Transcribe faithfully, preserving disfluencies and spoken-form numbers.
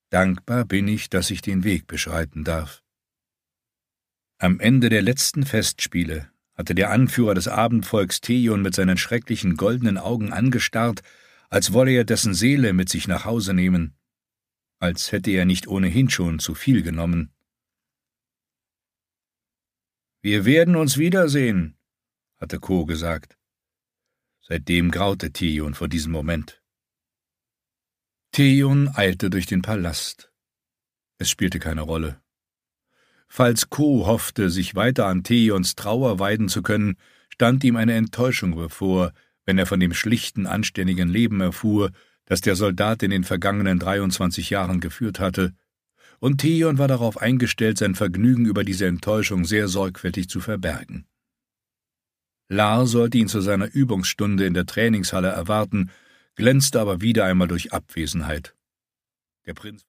Dankbar bin ich, dass ich den Weg beschreiten darf. Am Ende der letzten Festspiele hatte der Anführer des Abendvolks Theon mit seinen schrecklichen goldenen Augen angestarrt, als wolle er dessen Seele mit sich nach Hause nehmen, als hätte er nicht ohnehin schon zu viel genommen. »Wir werden uns wiedersehen«, hatte Ko gesagt. Seitdem graute Theon vor diesem Moment. Theon eilte durch den Palast. Es spielte keine Rolle. Falls Ko hoffte, sich weiter an Theons Trauer weiden zu können, stand ihm eine Enttäuschung bevor, wenn er von dem schlichten, anständigen Leben erfuhr, das der Soldat in den vergangenen dreiundzwanzig Jahren geführt hatte, und Theon war darauf eingestellt, sein Vergnügen über diese Enttäuschung sehr sorgfältig zu verbergen. Lar sollte ihn zu seiner Übungsstunde in der Trainingshalle erwarten, glänzte aber wieder einmal durch Abwesenheit. Der Prinz